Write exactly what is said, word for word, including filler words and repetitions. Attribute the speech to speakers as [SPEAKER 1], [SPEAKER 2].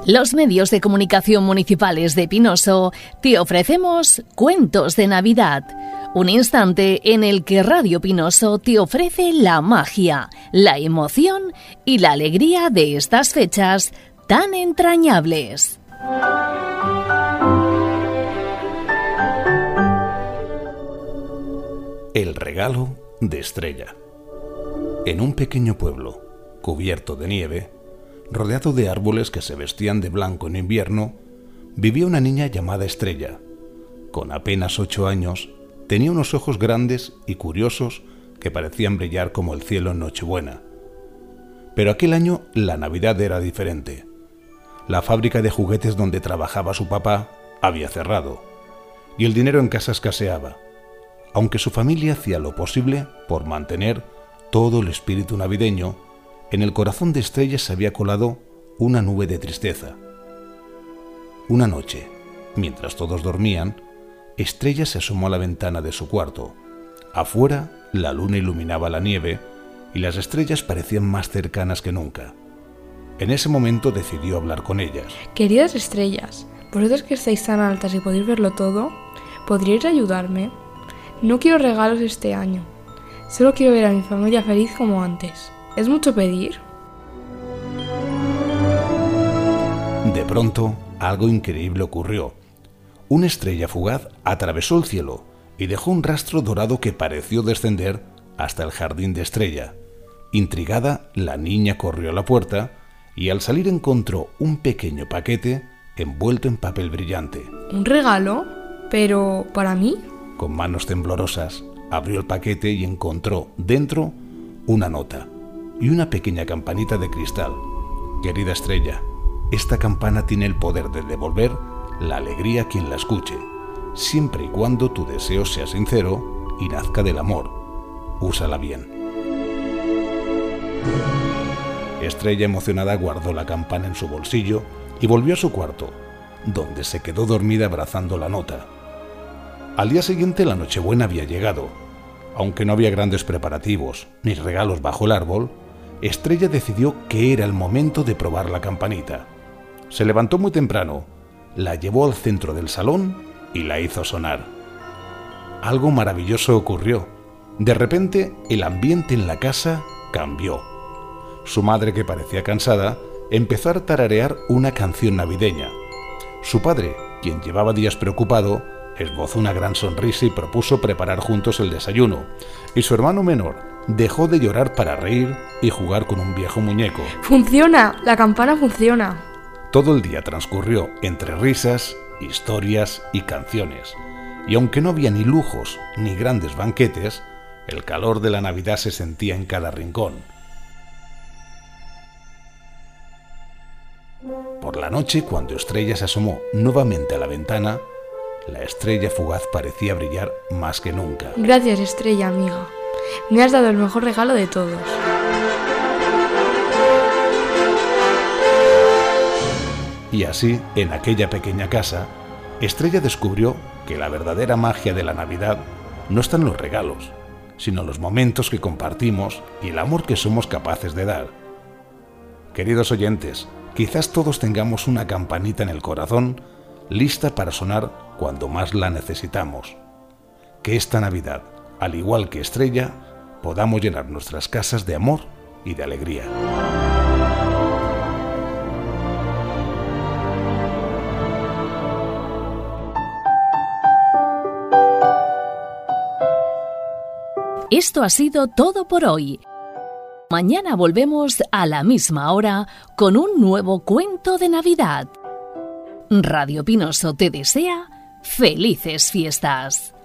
[SPEAKER 1] Los medios de comunicación municipales de Pinoso te ofrecemos Cuentos de Navidad, un instante en el que Radio Pinoso te ofrece la magia, la emoción y la alegría de estas fechas tan entrañables.
[SPEAKER 2] El regalo de Estrella. En un pequeño pueblo, cubierto de nieve, rodeado de árboles que se vestían de blanco en invierno, vivía una niña llamada Estrella. Con apenas ocho años, tenía unos ojos grandes y curiosos que parecían brillar como el cielo en Nochebuena. Pero aquel año la Navidad era diferente. La fábrica de juguetes donde trabajaba su papá había cerrado, y el dinero en casa escaseaba, aunque su familia hacía lo posible por mantener todo el espíritu navideño. En el corazón de Estrella se había colado una nube de tristeza. Una noche, mientras todos dormían, Estrella se asomó a la ventana de su cuarto. Afuera, la luna iluminaba la nieve y las estrellas parecían más cercanas que nunca. En ese momento decidió hablar con ellas.
[SPEAKER 3] Queridas estrellas, vosotras que estáis tan altas y podéis verlo todo, ¿podríais ayudarme? No quiero regalos este año. Solo quiero ver a mi familia feliz como antes. ¿Es mucho pedir?
[SPEAKER 2] De pronto, algo increíble ocurrió. Una estrella fugaz atravesó el cielo y dejó un rastro dorado que pareció descender hasta el jardín de Estrella. Intrigada, la niña corrió a la puerta y al salir encontró un pequeño paquete envuelto en papel brillante.
[SPEAKER 3] ¿Un regalo? ¿Pero para mí?
[SPEAKER 2] Con manos temblorosas, abrió el paquete y encontró dentro una nota y una pequeña campanita de cristal. Querida Estrella, esta campana tiene el poder de devolver la alegría a quien la escuche, siempre y cuando tu deseo sea sincero y nazca del amor. Úsala bien. Estrella, emocionada, guardó la campana en su bolsillo y volvió a su cuarto, donde se quedó dormida abrazando la nota. Al día siguiente la Nochebuena había llegado. Aunque no había grandes preparativos ni regalos bajo el árbol, Estrella decidió que era el momento de probar la campanita. Se levantó muy temprano, la llevó al centro del salón y la hizo sonar. Algo maravilloso ocurrió. De repente, el ambiente en la casa cambió. Su madre, que parecía cansada, empezó a tararear una canción navideña. Su padre, quien llevaba días preocupado, esbozó una gran sonrisa y propuso preparar juntos el desayuno, y su hermano menor dejó de llorar para reír y jugar con un viejo muñeco.
[SPEAKER 3] ¡Funciona! ¡La campana funciona!
[SPEAKER 2] Todo el día transcurrió entre risas, historias y canciones, y aunque no había ni lujos ni grandes banquetes, el calor de la Navidad se sentía en cada rincón. Por la noche, cuando Estrella se asomó nuevamente a la ventana, la estrella fugaz parecía brillar más que nunca.
[SPEAKER 3] Gracias, Estrella, amiga. Me has dado el mejor regalo de todos.
[SPEAKER 2] Y así, en aquella pequeña casa, Estrella descubrió que la verdadera magia de la Navidad no está en los regalos, sino en los momentos que compartimos y el amor que somos capaces de dar. Queridos oyentes, quizás todos tengamos una campanita en el corazón lista para sonar cuando más la necesitamos. Que esta Navidad, al igual que Estrella, podamos llenar nuestras casas de amor y de alegría.
[SPEAKER 1] Esto ha sido todo por hoy. Mañana volvemos a la misma hora con un nuevo cuento de Navidad. Radio Pinoso te desea felices fiestas.